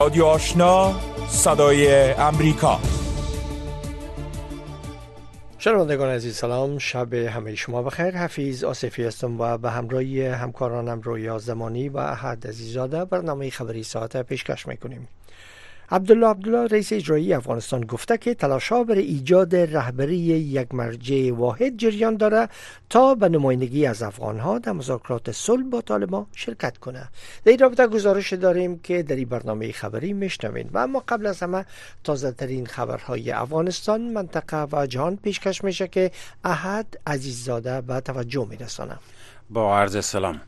رادیو آشنا صدای امریکا. شنوندگان عزیز سلام، شب همه شما بخیر. حفیظ آصفی هستم و به همراهی همکارانم رویا زمانی و احد عزیزاده برنامه خبری ساعت پیشکش میکنیم. عبدالله رئیس اجرایی افغانستان گفته که تلاش‌ها برای ایجاد رهبری یک مرجع واحد جریان داره تا به نمایندگی از افغان‌ها در مذاکرات صلح با طالبان شرکت کنه. در این رابطه گزارش داریم که در این برنامه خبری میشنوین و اما قبل از همه تازه ترین خبرهای افغانستان، منطقه و جهان پیشکش میشه که احد عزیززاده به توجه میرسانه. با عرض سلام.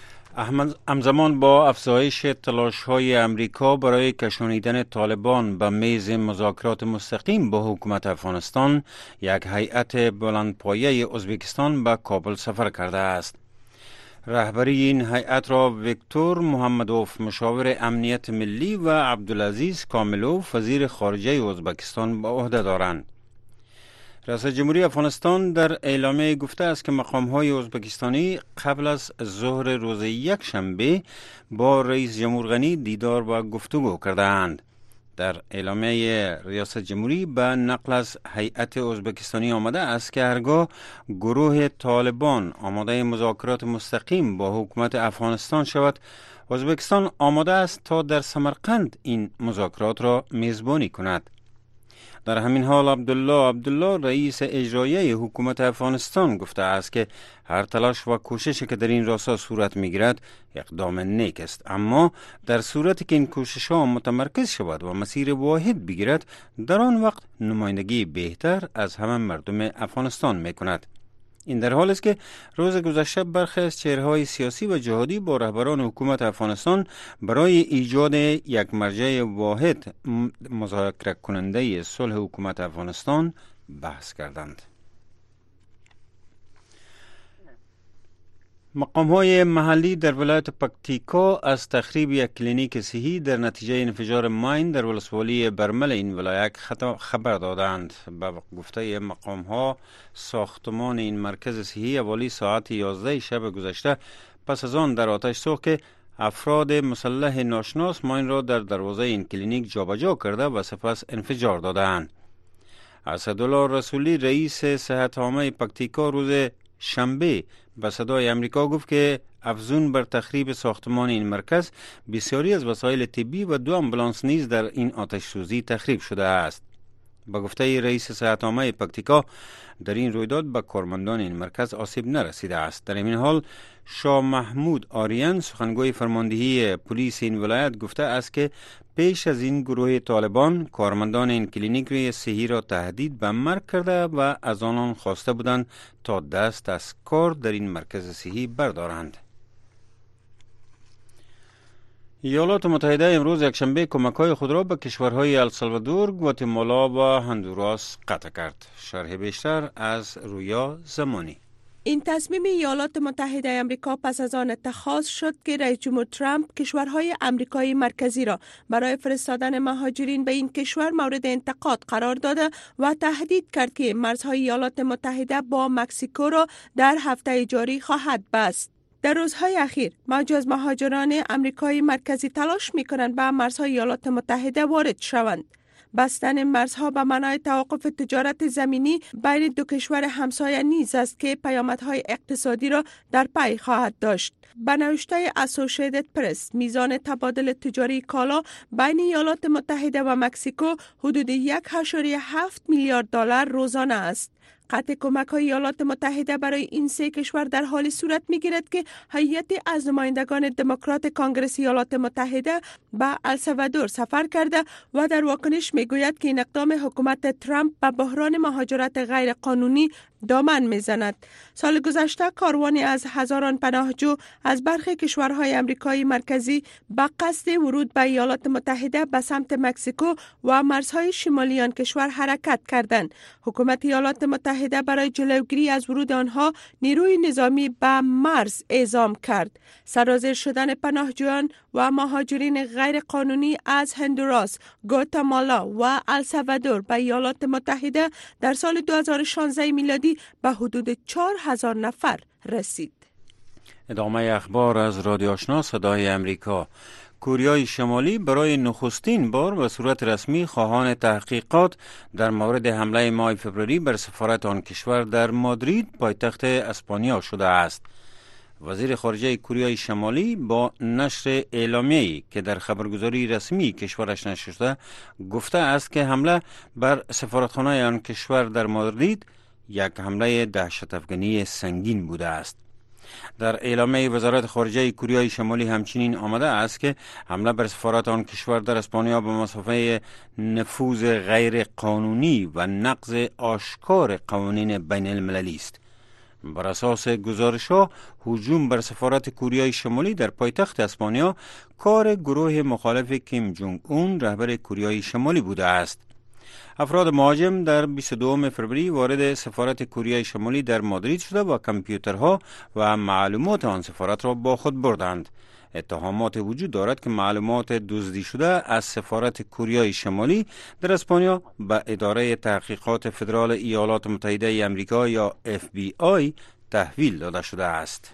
همزمان با افزایش تلاش‌های امریکا برای کشانیدن طالبان به میز مذاکرات مستقیم با حکومت افغانستان، یک هیئت بلندپایه ازبکستان به کابل سفر کرده است. رهبری این هیئت را ویکتور محمدوف مشاور امنیت ملی و عبدالعزیز کاملوف وزیر خارجه ازبکستان به عهده دارند. رئیس جمهوری افغانستان در اعلامیه گفته است که مقام‌های ازبکستانی قبل از ظهر روز یک شنبه با رئیس جمهور غنی دیدار و گفتگو کردند. در اعلامیه ریاست جمهوری به نقل از هیئت ازبکستانی آمده است که هرگاه گروه طالبان آماده مذاکرات مستقیم با حکومت افغانستان شود، ازبکستان آماده است تا در سمرقند این مذاکرات را میزبانی کند. در همین حال عبدالله رئیس اجرایی حکومت افغانستان گفته است که هر تلاش و کوششی که در این راستا صورت میگیرد اقدام نیک است، اما در صورتی که این کوشش ها متمرکز شود و مسیر واحد بگیرد، در آن وقت نمایندگی بهتر از همه مردم افغانستان میکند. این در حال است که روز گذشته برخی از چهره‌های سیاسی و جهادی با رهبران حکومت افغانستان برای ایجاد یک مرجع واحد مذاکره کننده صلح حکومت افغانستان بحث کردند. مقام‌های محلی در ولایت پکتیکا از تخریب یک کلینیک صحی در نتیجه انفجار ماین در ولسوالی برمل این ولایت خبر دادند. به گفته مقام‌ها، ساختمان این مرکز صحی حوالی ساعت 11 شب گذشته پس از آن در آتش سوخت که افراد مسلح ناشناس ماین را در دروازه این کلینیک جابجا کرده و سپس انفجار دادند. اسدالله رسولی رئیس صحت عامه پکتیکا روز شنبه به صدای امریکا گفت که افزون بر تخریب ساختمان این مرکز، بسیاری از وسایل طبی و 2 آمبولانس نیز در این آتش سوزی تخریب شده است. با گفته رئیس صحت عامه پکتیکا، در این رویداد به کارمندان این مرکز آسیب نرسیده است. در این حال شاه محمود آریان، سخنگوی فرماندهی پلیس این ولایت، گفته است که پیش از این گروه طالبان کارمندان این کلینیک صحی را تهدید به مرگ کرده و از آنان خواسته بودند تا دست از کار در این مرکز صحی بردارند. ایالات متحده امروز یکشنبه کمک‌های خود را به کشورهای السالوادور، گواتمالا و هندوراس قطع کرد. شرح بیشتر از رویا زمانی. این تصمیم ایالات متحده آمریکا پس از آن اتخاذ شد که رئیس جمهور ترامپ کشورهای آمریکای مرکزی را برای فرستادن مهاجرین به این کشور مورد انتقاد قرار داده و تهدید کرد که مرزهای ایالات متحده با مکزیکو را در هفته جاری خواهد بست. در روزهای اخیر موج از مهاجران آمریکای مرکزی تلاش می‌کنند به مرزهای ایالات متحده وارد شوند. بستن مرزها به معنای توقف تجارت زمینی بین دو کشور همسایه نیز است که پیامدهای اقتصادی را در پی خواهد داشت. به نوشته اسوسییتد پرس، میزان تبادل تجاری کالا بین ایالات متحده و مکزیکو حدود 1.7 میلیارد دلار روزانه است. قطع کمک‌های ایالات متحده برای این 3 کشور در حالی صورت می‌گیرد که هیئتی از نمایندگان دموکرات کانگرس ایالات متحده به السالوادور سفر کرده و در واکنش می‌گوید که این اقدام حکومت ترامپ به بحران مهاجرت غیر قانونی دامن می‌زند. سال گذشته کاروانی از هزاران پناهجو از برخی کشورهای آمریکای مرکزی به قصد ورود به ایالات متحده به سمت مکزیکو و مرزهای شمالی آن کشور حرکت کردند. حکومت ایالات متحده برای جلوگیری از ورود آنها نیروی نظامی به مرز اعزام کرد. سرازیر شدن پناهجویان و مهاجرین غیر قانونی از هندوراس، گواتمالا و السالوادور به ایالات متحده در سال 2016 میلادی به حدود 4,000 نفر رسید. ادامه اخبار از رادیو آشنا صدای امریکا. کوریای شمالی برای نخستین بار به صورت رسمی خواهان تحقیقات در مورد حمله ماه فوریه بر سفارت آن کشور در مادرید پایتخت اسپانیا شده است. وزیر خارجه کوریای شمالی با نشر اعلامیه‌ای که در خبرگزاری رسمی کشورش نشر شده گفته است که حمله بر سفارتخانه آن کشور در مادرید یک حمله دهشت‌افکنی سنگین بوده است. در اعلامیه وزارت خارجه کوریای شمالی همچنین آمده است که حمله بر سفارت آن کشور در اسپانیا به مسافه نفوذ غیر قانونی و نقض آشکار قوانین بین المللی است. بر اساس گزارش‌ها هجوم بر سفارت کوریای شمالی در پایتخت اسپانیا کار گروه مخالف کیم جونگ اون رهبر کوریای شمالی بوده است. افراد مهاجم در 22 فوریه وارد سفارت کوریای شمالی در مادرید شده و کامپیوترها و معلومات آن سفارت را با خود بردند. اتهامات وجود دارد که معلومات دزدی شده از سفارت کوریای شمالی در اسپانیا به اداره تحقیقات فدرال ایالات متحده آمریکا یا FBI تحویل داده شده است.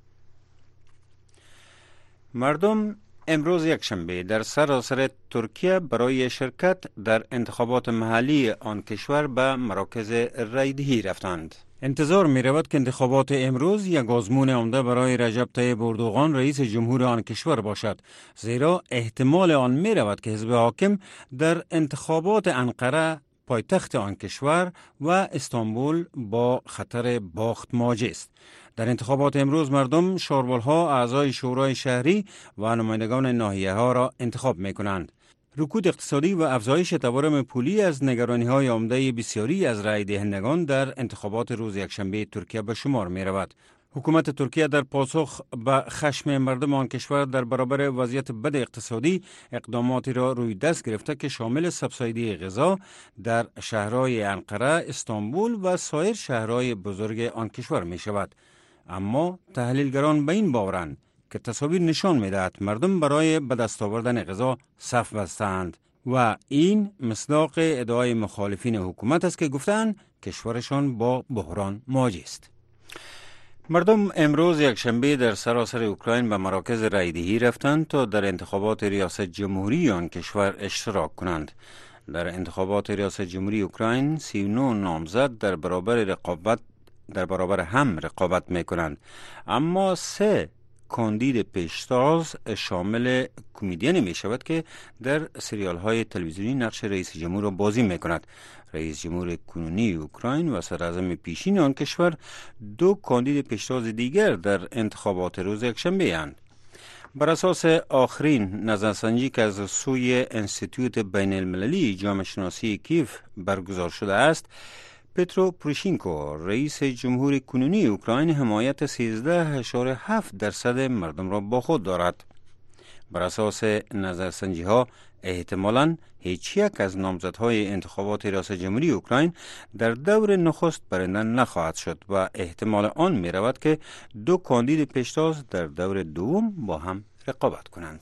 مردم امروز یکشنبه در سراسر ترکیه برای شرکت در انتخابات محلی آن کشور به مراکز رایدهی رفتند. انتظار می رود که انتخابات امروز یک آزمون عمده برای رجب طیب اردوغان رئیس جمهور آن کشور باشد، زیرا احتمال آن می رود که حزب حاکم در انتخابات انقره پایتخت آن کشور و استانبول با خطر باخت مواجه است. در انتخابات امروز مردم شاربالها اعضای شورای شهری و نمایندگان ناحیه ها را انتخاب می کنند. رکود اقتصادی و افزایش تورم پولی از نگرانی‌های عمده بسیاری از رای دهندگان در انتخابات روز یکشنبه ترکیه به شمار می رود. حکومت ترکیه در پاسخ به خشم مردم آن کشور در برابر وضعیت بد اقتصادی اقداماتی را روی دست گرفته که شامل سبسایدی غذا در شهرهای انقره، استانبول و سایر شهرهای بزرگ آن کشور می شود. اما تحلیلگران به این باورند که تصاویر نشان می‌دهد مردم برای به دست آوردن غذا صف بستند و این مصداق ادعای مخالفین حکومت است که گفتند کشورشان با بحران مواجه است. مردم امروز یکشنبه در سراسر اوکراین به مراکز رایدهی رفتند تا در انتخابات ریاست جمهوری آن کشور اشتراک کنند. در انتخابات ریاست جمهوری اوکراین 39 نامزد در برابر هم رقابت می کنند، اما 3 کاندید پیشتاز شامل کمدین می شود که در سریال های تلویزیونی نقش رئیس جمهور را بازی می کند. رئیس جمهور کنونی اوکراین و صدراعظم پیشین آن کشور 2 کاندید پیشتاز دیگر در انتخابات روز یکشنبه اند. بر اساس آخرین نظرسنجی که از سوی انستیتوت بین المللی جامعه شناسی کیف برگزار شده است، پترو پروشینکو رئیس جمهور کنونی اوکراین حمایت 13.7% مردم را با خود دارد. بر اساس نظرسنجی ها احتمالاً هیچ یک از نامزدهای انتخابات ریاست جمهوری اوکراین در دور نخست برنده نخواهد شد و احتمال آن می رود که 2 کاندید پیشتاز در دور دوم با هم رقابت کنند.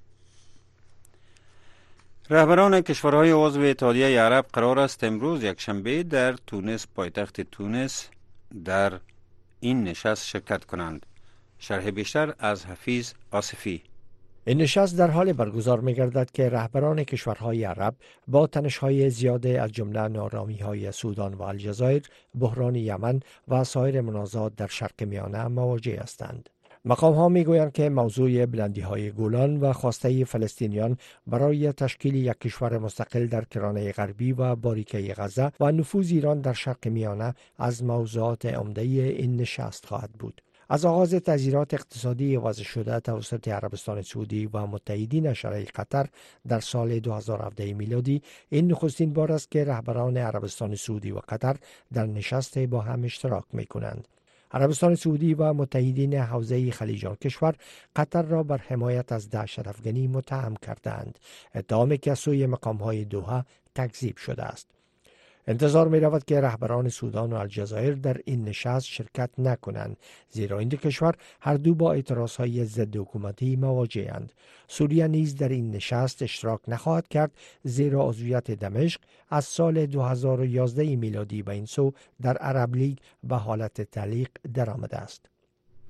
رهبران کشورهای عضو اتحادیه عرب قرار است امروز یکشنبه در تونس پایتخت تونس در این نشست شرکت کنند. شرح بیشتر از حفیظ آصفی. این نشست در حال برگزار می گردد که رهبران کشورهای عرب با تنش‌های زیاده از جمله نارامی‌های سودان و الجزایر، بحران یمن و سایر منازعات در شرق میانه مواجه هستند. مقام ها می گویند که موضوع بلندی های گولان و خواسته فلسطینیان برای تشکیل یک کشور مستقل در کرانه غربی و باریکه غزه و نفوذ ایران در شرق میانه از موضوعات عمده این نشست خواهد بود. از آغاز تغییرات اقتصادی وضع شده توسط عربستان سعودی و متحدین شرعی قطر در سال 2017 میلادی، این نخستین بار است که رهبران عربستان سعودی و قطر در نشست با هم اشتراک می کنند. عربستان سعودی و متحدین حوزه خلیج آن کشور قطر را بر حمایت از دهشت‌افکنی متهم کردند، اتهامی که از سوی مقام‌های دوحه تکذیب شده است. انتظار می رود که رهبران سودان و الجزایر در این نشست شرکت نکنند، زیرا این دو کشور هر دو با اعتراضهای ضد حکومتی مواجه‌اند. سوریه نیز در این نشست اشتراک نخواهد کرد، زیرا عضویت دمشق از سال 2011 میلادی به این سو در عرب لیگ به حالت تعلیق درآمده است.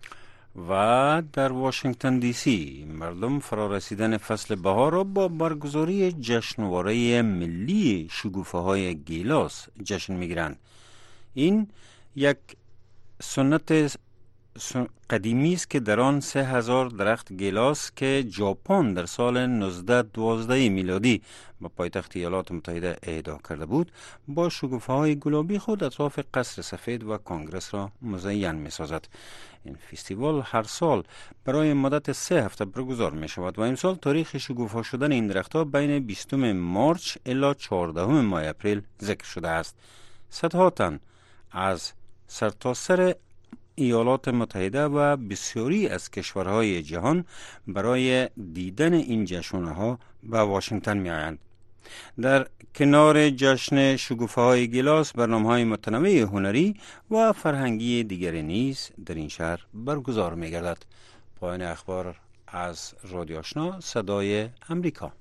و در واشنگتن دی سی مردم فرارسیدن فصل بهار را با برگزاری جشنواره ملی شکوفه‌های گیلاس جشن می‌گیرند. این یک سنت قدیمی است که در آن 3000 درخت گیلاس که ژاپن در سال 1912 میلادی به پایتخت ایالات متحده اهدا کرده بود با شکوفه‌های گلابی خود اطراف قصر سفید و کنگرس را مزین می‌سازد. این فستیوال هر سال برای مدت 3 هفته برگزار می شود و امسال تاریخ شکوفا شدن این درخت‌ها بین 20 مارچ الی 14 ماه اپریل ذکر شده است. صدها تن از سرتاسر ایالات متحده و بسیاری از کشورهای جهان برای دیدن این جشن‌ها به واشنگتن می آیند. در کنار جشن شکوفه‌های گیلاس برنامه‌های متنوع هنری و فرهنگی دیگری نیز در این شهر برگزار می‌گردد. پایان اخبار از رادیو آشنا صدای امریکا.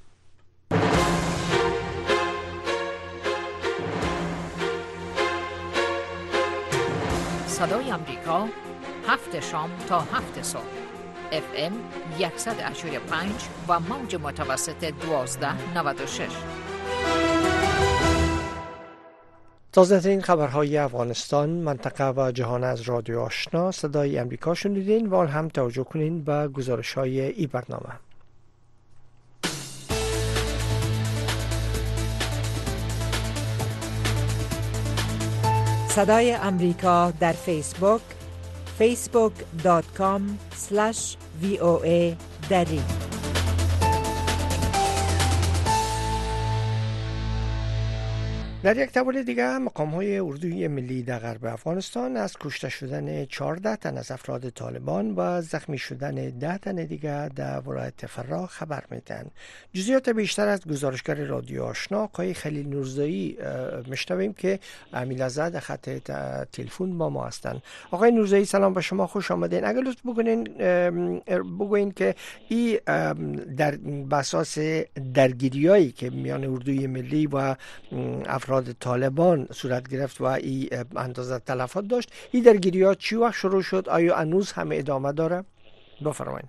صدای امریکا 7 شام تا 7 صبح FM 100.5 و موج متوسط 1296. تازه ترین خبرهای افغانستان، منطقه و جهان از رادیو آشنا صدای امریکا شنیدین و هم توجه کنین به گزارش‌های این برنامه. صدای امریکا در فیسبوک facebook.com/VOA دری. در یک تبل دیگر مقام‌های اردوی ملی در غرب افغانستان از کشته شدن 14 تن از افراد طالبان و زخمی شدن 10 تن دیگر در ولایت فراه خبر میدن. جزئیات بیشتر از گزارشگر رادیو آشنا آقای خلیل نورزایی میشنویم که امیل‌زاده در خط تلفن با ما هستند. آقای نورزایی سلام به شما، خوش آمدین. اگر لطف بگوین که این در اساس درگیریایی که میان اردوی ملی و افراد طالبان صورت گرفت و این اندازه تلفات داشت، این درگیریات چی وقت شروع شد؟ آیا هنوز هم ادامه داره؟ بفرمایید.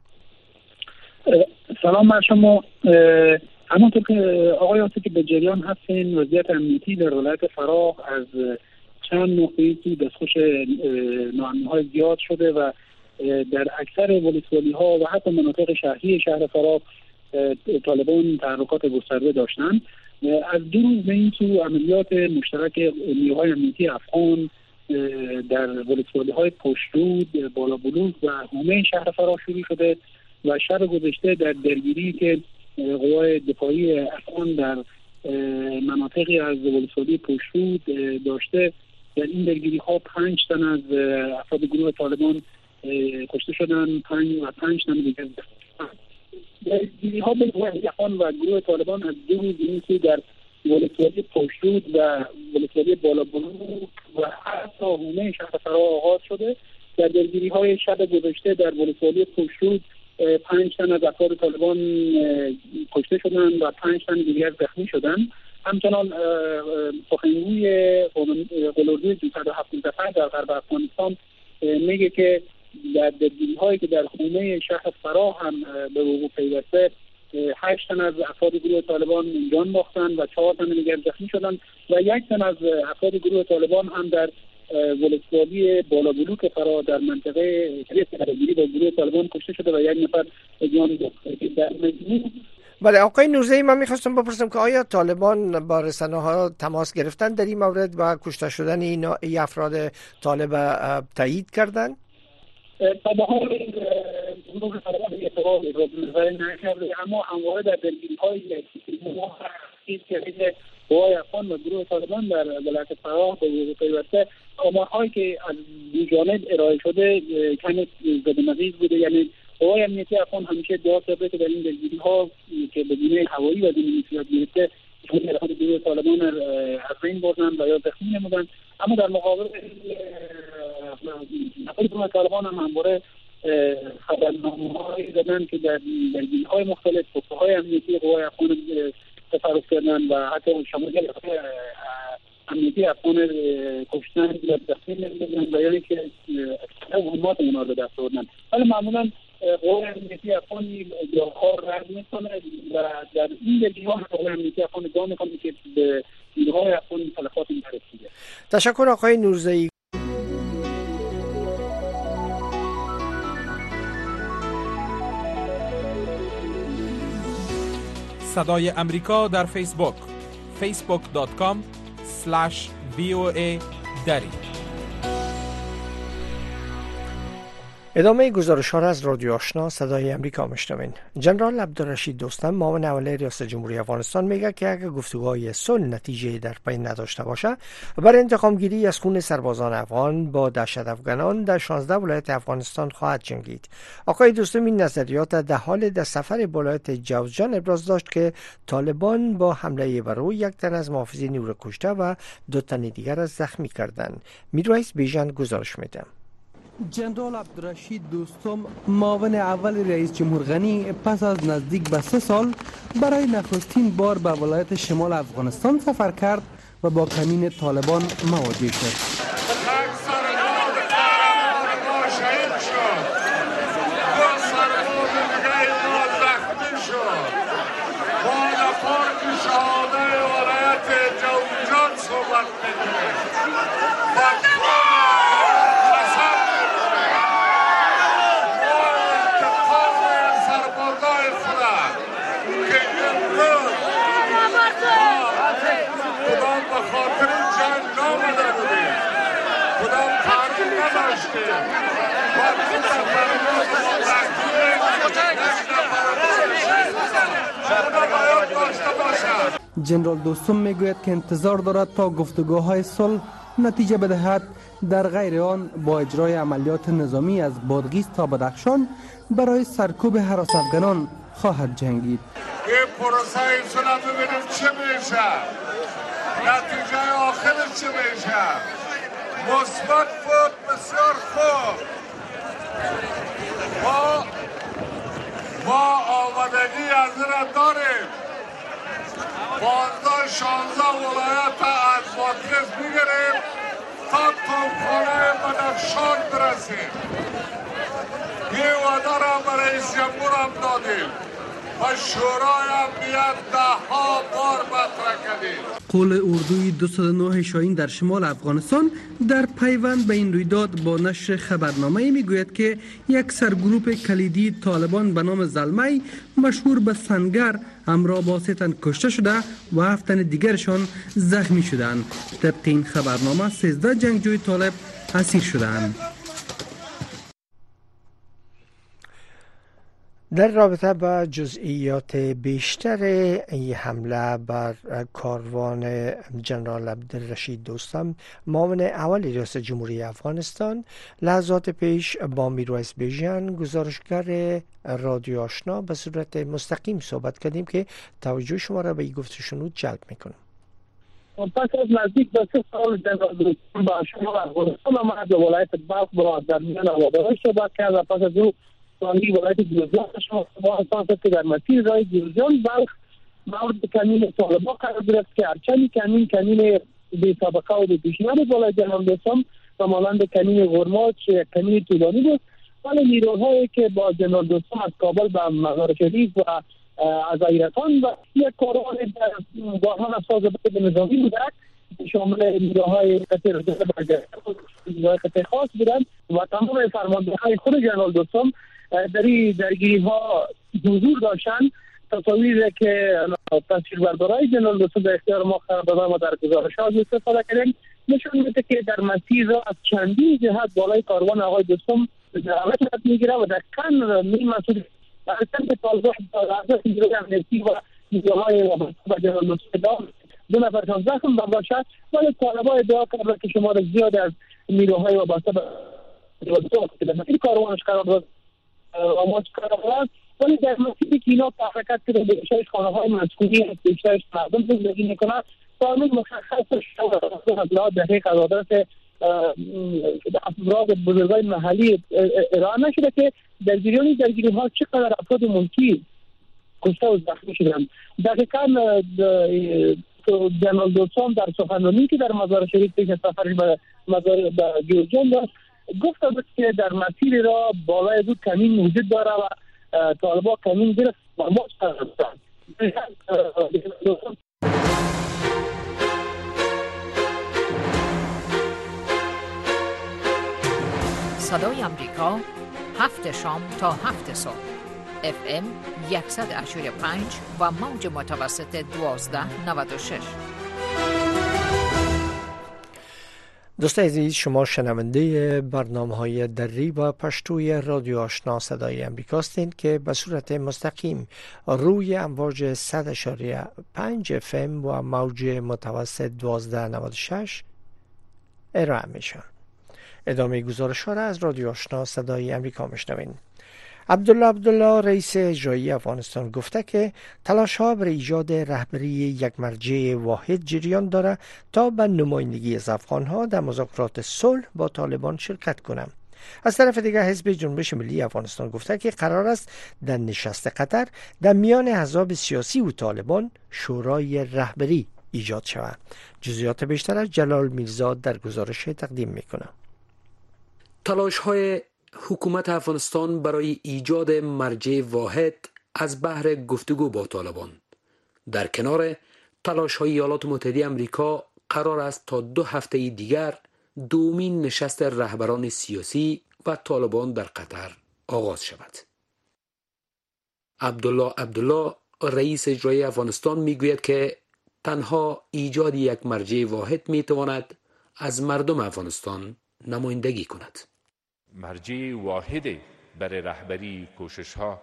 سلام بر شما. همونطور که آقای آسی که به جریان هستین، وضعیت امنیتی در ولایت فراه از چند موقعی دستخوش ناامنی‌های زیاد شده و در اکثر ولسوالی‌ها و حتی مناطق شهری شهر فراه طالبان تحرکات گسترده داشتند. از دو روز به این سو عملیات مشترک نیروهای امنیتی افغان در ولسوالی‌های پشترود، بالا بلوغ و حومه شهر فراه شروع شده و شب گذشته در درگیری که قوای دفاعی افغان در مناطقی از ولسوالی پشترود داشته، در این درگیری‌ها 5 تن از افراد گروه طالبان کشته شدند، 5 تن دیگر درگیری‌ها بین افغان و گروه طالبان از دو روز این سو در ولسوالی پشترود و ولسوالی بالا بلوغ و حتی حومه شهر فراه آغاز شده. در درگیری‌های شب گذشته در ولسوالی پشترود 5 تن از افراد طالبان کشته شدند و 5 تن دیگر زخمی شدند. همچنان سخنگوی قلوردوی 207 نفر در غرب افغانستان میگه که در درگیری‌هایی که در حومه شهر فراه هم به وقوع پیوسته 8 تن از افراد گروه طالبان جان باختند و 4 تن دیگر زخمی شدند و 1 تن از افراد گروه طالبان هم در ولسوالی بالا بلوک فراه در منطقه درگیری با گروه طالبان کشته شده و 1 نفر جان باخته. بله آقای نورزایی، من میخواستم بپرسم که آیا طالبان با رسانه‌ها تماس گرفتن در این مورد و کشته شدن این افراد طالب تایید کردن؟ تا به حال گروه طالبان اعتراض نظر نکرده، اما همواره در درگیری‌های که قوای افغان و گروه طالبان در ولایت فراه به وقوع پیوسته، آمارهایی که از دو جانب ارائه شده کمی زده‌نظیر بوده. یعنی قوای امنیتی افغان همیشه ادعا کرده که در این درگیری‌ها که به گونه هوایی و گونه صورت گرفته گروه طالبان از بین بردن و یا زخمی نمودن، اما در مقابل گروه طالبان هم همواره خبرنامه‌هایی دادن که در درگیری‌های مختلف قوای امنیتی قوای افغان تصرف کردن و حتی شمول امنیتی افغان کشتن یا دستگیر نمیدونن و یعنی که مهمات اونا رو دست آوردن. ولی معمولا قوه امنیتی افغان کار رد میکنه و در این لجنه قوه امنیتی افغان ادعا میکنه که به نیروهای افغان تلفات نرسیده. تشکر آقای نورزئی. صدای امریکا در فیسبوک facebook.com/VOA دری. ادامه گزارش ها را از رادیو آشنا صدای امریکا میشنوین. جنرال عبدالرشید دوستم معاون اول ریاست جمهوری افغانستان میگه که اگر گفتگوهای صلح نتیجه در پی نداشته باشه برای انتقام گیری از خون سربازان افغان با دهشت افغانان در 16 ولایت افغانستان خواهد جنگید. آقای دوستم این نظریات در حال در سفر ولایت جوزجان ابراز داشت که طالبان با حمله بر او یک تن از محافظین او را کشته و 2 تن دیگر را زخمی کردند. میرویس بیژن گزارش میده. جنرال عبدالرشید دوستم معاون اول رئیس جمهور غنی پس از نزدیک به 3 سال برای نخستین بار به ولایت شمال افغانستان سفر کرد و با کمین طالبان مواجه شد. جنرال دوستم میگوید که انتظار دارد تا گفتگوهای صلح نتیجه بدهد، در غیر آن با اجرای عملیات نظامی از بادغیس تا بدخشان برای سرکوب هراس افغانان خواهد جنگید. این پروسه صلح ببینیم چه میشه، نتیجه آخرش چه میشه. مثبت بود، بسیار خوب. ما آمادگی از این داریم. 15-16 ولایت از بادغیس بگیریم تا توپخانه بدخشان برسیم. این وعده را به رئیس جمهور هم دادیم و شورای امنیت 10 بار مطرح کردیم. قول اردوی 209 شاهین در شمال افغانستان در پیوند به این رویداد با نشر خبرنامه میگوید که یک سرگروپ کلیدی طالبان به نام زلمی مشهور به سنگر همراه با 3 تن کشته شده و 7 تن دیگرشان زخمی شدند. طبق این خبرنامه 13 جنگجوی طالب اسیر شدند. در رابطه با جزئیات بیشتر این حمله بر کاروان جنرال عبدالرشید دوستم معاون اول ریاست جمهوری افغانستان لحظات پیش با میرویس بیژن گزارشگر رادیو آشنا به صورت مستقیم صحبت کردیم که توجه شما را به این گفته شنود جلب میکنم. پس از نزدیک به 3 سال جنرال دوستم با شما افغانستان آمد و ولایت بلخ در میان آبادانی صحبت کرد و پس از او سانی ولایت جوزجان شما شد که در مسیر راه جوزجان بلخ مورد کمین طالبان قرار گرفت که هرچند کمین بی سابقه و بی پیشنهاد بالای جنرال دوستم و مانند کمین غرماچ کمین طولانی بود، ولی نیروهایی که با جنرال دوستم از کابل به مزار شریف و از ایران و یک کاروان گاهان افساز به نظامی بودند شامل نیروهای قطع قطع خاص بودند و تمام فرماندههای خود جنرال دوستم در درگیری ها حضور داشتند. تصاویری که تصویربردارای جنرال دوستم در اختیار ما قرار دادن و در گزارش‌ها استفاده کردیم نشون میده که در مسیر را از چندین جهت بالای کاروان آقای دوستم حرکت میگیره و در کن این مسئول حرکت طالبان از نیروی امنیتی و نیروهای وابسته جنرال دوستم 2 نفرشان زخم باشد، ولی طالبان ادعا کردند که شمار زیاد از نیروهای وابسته به این کاروانش قرار داد آماج کردند، ولی در مسیری که اینا حرکت کرده به بیشترش خانه‌های مسکونی است، بیشترش مردم زندگی میکنند. قانون مشخص شد دقیق از عادت افراد بزرگای محلی ارائه نشده که در جریان درگیری ها چقدر افراد ملکی کشته و زخمی شدند. دقیقاً جنرال دوستان در سخنرانی که در مزار شریف پیش از سفرش به مزار جورجان داشت گفت که در مسیر را بالای دو کمین وجود داره و طالبان کمین گرفت و ما شدن. صدای امریکا 7 شام تا 7 صبح FM 100.5 و موج متوسط 1296. دوستان عزیز، شما شنونده برنامه‌های دری و پشتوی رادیو آشنا صدای امریکا هستید که به صورت مستقیم روی امواج 100.5 FM و موج متوسط 1296 ارائه میشن. ادامه گزارش ها را از رادیو آشنا صدای امریکا میشنوین. عبدالله رئیس اجرایی افغانستان گفته که تلاش ها برای ایجاد رهبری یک مرجع واحد جریان داره تا به نمایندگی از افغان ها در مذاکرات صلح با طالبان شرکت کنند. از طرف دیگر حزب جنبش ملی افغانستان گفته که قرار است در نشست قطر در میان احزاب سیاسی و طالبان شورای رهبری ایجاد شود. جزئیات بیشتر از جلال میرزا در گزارش تقدیم میکنه. تلاش های حکومت افغانستان برای ایجاد مرجع واحد از بحر گفتگو با طالبان در کنار تلاش های ایالات متحده آمریکا قرار است تا 2 هفته دیگر دومین نشست رهبران سیاسی و طالبان در قطر آغاز شود. عبدالله رئیس اجرایی افغانستان میگوید که تنها ایجاد یک مرجع واحد میتواند از مردم افغانستان نمایندگی کند. مرجع واحد برای رهبری کوشش ها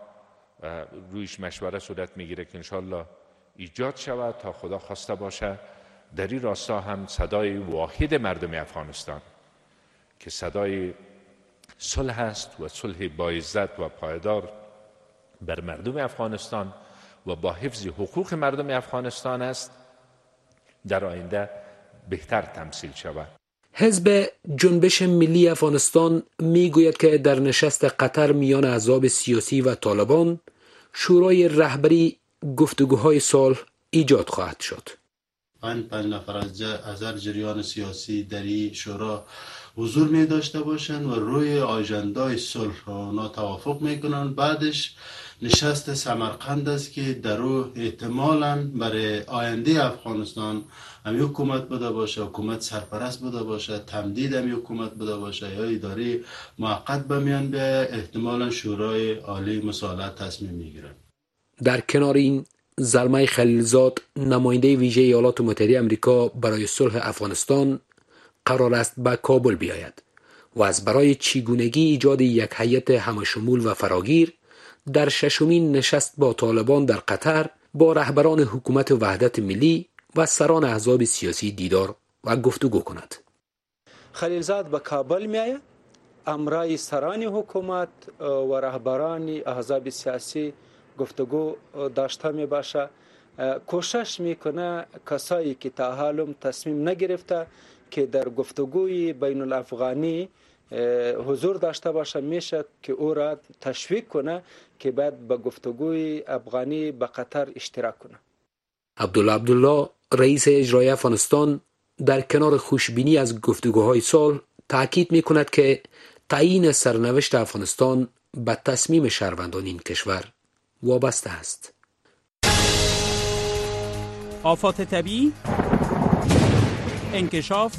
رویش مشوره صورت میگیره که انشالله ایجاد شود تا خدا خواسته باشه. در این راستا هم صدای واحد مردم افغانستان که صدای صلح است و صلح با عزت و پایدار بر مردم افغانستان و با حفظ حقوق مردم افغانستان است در آینده بهتر تمثیل شود. حزب جنبش ملی افغانستان میگوید که در نشست قطر میان احزاب سیاسی و طالبان شورای رهبری گفتگوهای صلح ایجاد خواهد شد. 5 نفر از هر جریان سیاسی در این شورا حضور می داشته باشند و روی آژندای صلح اونا توافق میکنند. بعدش نشست سمرقند است که در او احتمالاً برای آینده افغانستان همی حکومت بوده باشه، حکومت سرپرست بوده باشه، تمدید همی حکومت بوده باشه یا اداره موقت بمیان به احتمالاً شورای عالی مصالحت تصمیم میگیرند. در کنار این زلمه خلیلزاد نماینده ویژه ایالات متحده آمریکا برای صلح افغانستان قرار است به کابل بیاید و از برای چگونگی ایجاد یک هیئت همشمول و فراگیر در 6مین نشست با طالبان در قطر با رهبران حکومت وحدت ملی و سران احزاب سیاسی دیدار و گفتگو کند. خلیلزاد به کابل می آید، امرای سران حکومت و رهبران احزاب سیاسی گفتگو داشته می باشه. کوشش میکنه کسایی که تا حالم تصمیم نگرفته که در گفتگوی بین الافغانی حضور داشته باشه میشه که او را تشویق کنه که بعد به گفتگوی افغانی به قطر اشتراک کنه. عبدالله رئیس اجرایی افغانستان در کنار خوشبینی از گفتگوهای صلح تاکید میکند که تعیین سرنوشت افغانستان به تصمیم شهروندان این کشور وابسته است. آفات طبیعی، انکشاف،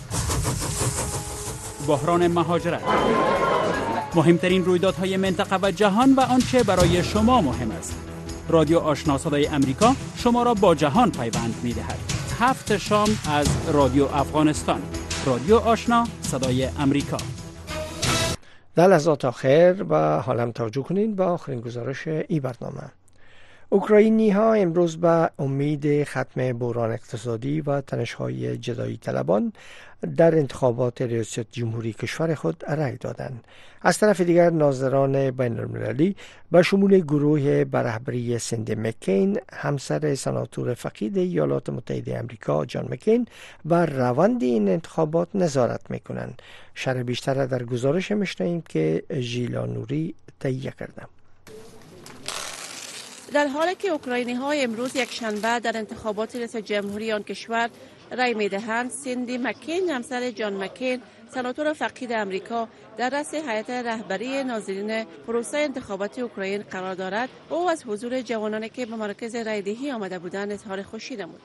بحران مهاجرت، مهمترین رویدادهای منطقه و جهان و آنچه برای شما مهم است. رادیو آشنا صدای امریکا شما را با جهان پیوند می‌دهد. 7 شام از رادیو افغانستان. رادیو آشنا صدای امریکا. در لحظات آخر و حالا توجه کنید به آخرین گزارش این برنامه. اوکراینی ها امروز به امید ختم بحران اقتصادی و تنش‌های جدایی طلبان در انتخابات ریاست جمهوری کشور خود رأی دادند. از طرف دیگر ناظران بین المللی به شمول گروه به رهبری سندی مکین، همسر سناتور فقید ایالات متحده آمریکا جان مکین، بر روند این انتخابات نظارت می‌کنند. شرح بیشتر در گزارش می‌شنویم که ژیلا نوری تهیه کرده. در حالی که اوکراینی‌ها امروز یک شنبه در انتخابات رئیس جمهوری آن کشور رای می‌دهند، سیندی مکین همسر جان مکین سناتور فقید امریکا در رأس هیئت رهبری ناظرین پروسه انتخاباتی اوکراین قرار دارد. او از حضور جوانانی که به مراکز رایدهی آمده بودند اظهار خوشی نمود.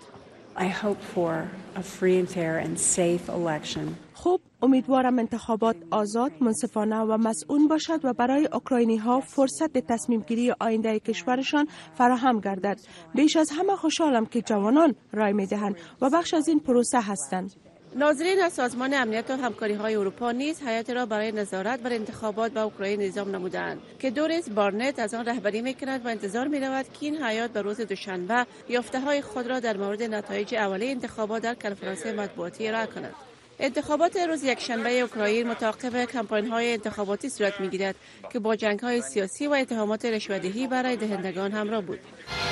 خوب، امیدوارم انتخابات آزاد، منصفانه و مسئول باشد و برای اوکراینی‌ها فرصت تصمیم گیری آینده کشورشان فراهم گردد. بیش از همه خوشحالم که جوانان رای می‌دهند و بخش از این پروسه هستند. ناظرین از سازمان امنیت و همکاری‌های اروپا نیز هیئت را برای نظارت بر انتخابات به اوکراین اعزام نمودند که دوریس بارنت از آن رهبری می‌کند و انتظار می‌رود که این هیئت به روز دوشنبه یافته‌های خود را در مورد نتایج اولیه انتخابات در کنفرانس مطبوعاتی ارائه کند. انتخابات روز یکشنبه اوکراین متعاقب کمپاین‌های انتخاباتی صورت می‌گیرد که با جنگ‌های سیاسی و اتهامات رشوه‌دهی برای دهندگان همراه بود.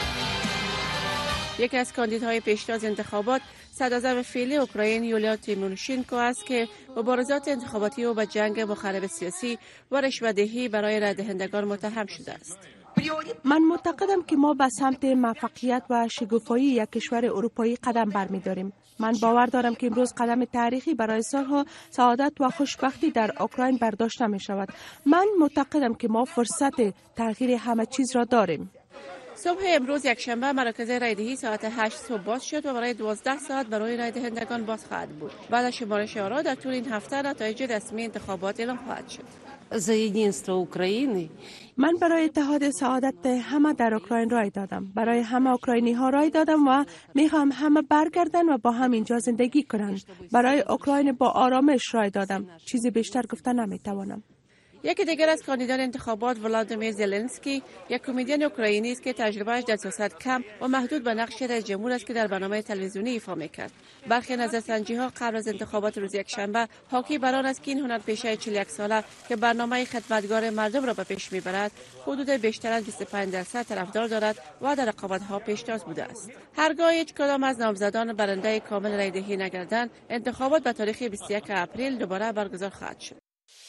یکی از کاندیداهای پیشتاز انتخابات، صدراعظم فعلی اوکراین یولیا تیمونوشینکو است که مبارزات انتخاباتی او به جنگ مخرب سیاسی و رشوه‌دهی برای رای دهندگان متهم شده است. من معتقدم که ما به سمت موفقیت و شکوفایی یک کشور اروپایی قدم برمی‌داریم. من باور دارم که امروز قدم تاریخی برای صلح، سعادت و خوشبختی در اوکراین برداشته می شود. من معتقدم که ما فرصت تغییر همه چیز را داریم. صبح امروز یکشنبه مراکز رایدهی ساعت 8 صبح باز شد و برای 12 ساعت برای رای دهندگان باز خواهد بود. بعد از شمارش آرا در طول این هفته نتایج رسمی انتخابات اعلام خواهد شد. من برای اتحاد سعادت همه در اوکراین رای دادم. برای همه اوکراینی ها رای دادم و میخوام همه برگردن و با هم اینجا زندگی کنند. برای اوکراین با آرامش رای دادم. چیزی بیشتر گفته نمیتوانم. یکی دیگر از کاندیدان انتخابات ولادیمیر زلنسکی، یک کمدین اوکراینی است که تجربهش در سیاست کم و محدود به نقش رئیس جمهور است که در برنامه تلویزیونی ایفا میکرد. برخی نظرسنجی‌ها قبل از انتخابات روز یکشنبه حاکی بر آن است که این هنرپیشه 41 ساله که برنامه خدمتگار مردم را به پیش میبرد، حدود بیشتر از 25% طرفدار دارد و در رقابت‌ها پیشتاز بوده است. هرگاه هیچ کدام از نامزدان برنده کامل رایدهی نگردند، انتخابات به تاریخ 21 اپریل دوباره برگزار خواهد شد.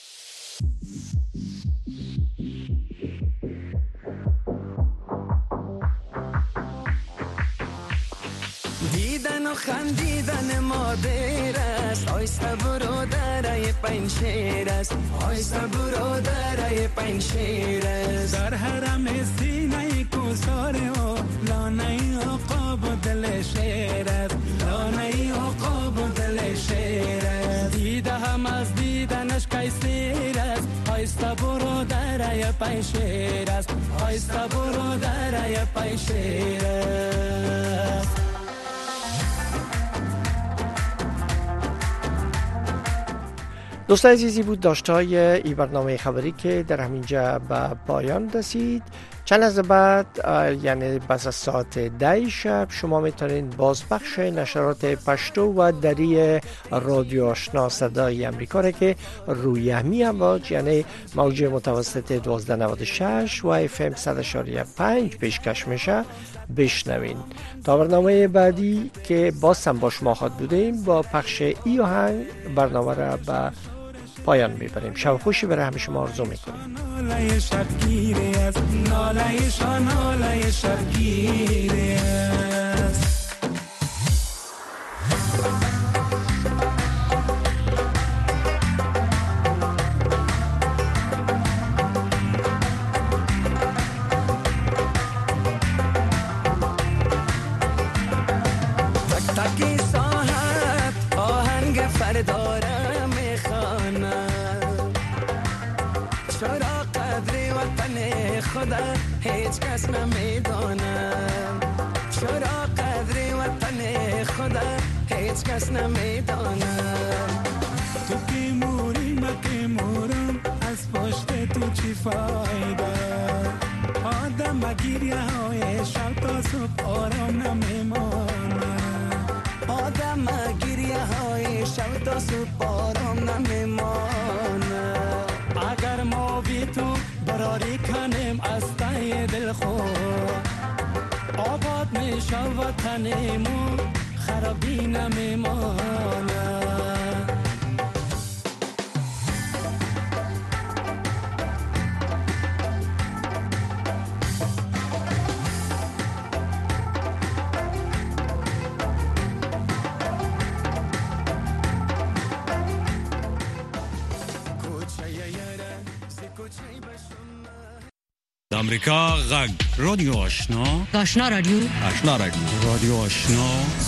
دیدن و خندیدن مادر است، آیسته برادرای پنشیر است، آیسته برادرای پنشیر است. در حرم سینه کوساره و لانه عقاب و دل شیر است، لانه عقاب و دل شیر است. دیده هم از دیدنش قیصر است، آیسته برادرای پنشیر است، آیسته برادرای پنشیر است. دوستان عزیزی بود داشتهای ای برنامه خبری که در همینجا به پایان رسید. چند لحظه بعد یعنی پس از ساعت 10 شب شما میتونید بازپخش نشرات پشتو و دری رادیو آشنا صدای امریکا را که روی همی امواج یعنی موج متوسط 1296 و FM 100.5 پیشکش میشه بشنوین. تا برنامه بعدی که باز هم با شما خواهد بودیم با پخش ای آهنگ برنامه را به پایان میبریم. شب خوشی برای همه شما آرزو میکنیم. ناله شبگیری است، ناله شاناله شبگیری است. تک تکی ساعت آهنگ فردارم میخوانم، چرا قدر وطن خدا هیچ کس نمیدانم، چرا قدر وطن خدا هیچ کس نمیدانم. تو که موری من که مورم، از پشت تو چی فایده؟ آدم گیریه های شب تا صبح آرام نمیمانم، آدم گیریه های شب تا صبح آرام نمیمانم. اگر ما بی تو براری کنیم از ته دل خود، آباد میشه وطنمون خرابی نمیمانم. امریکا غږ رادیو آشنا آشنا رادیو رادیو آشنا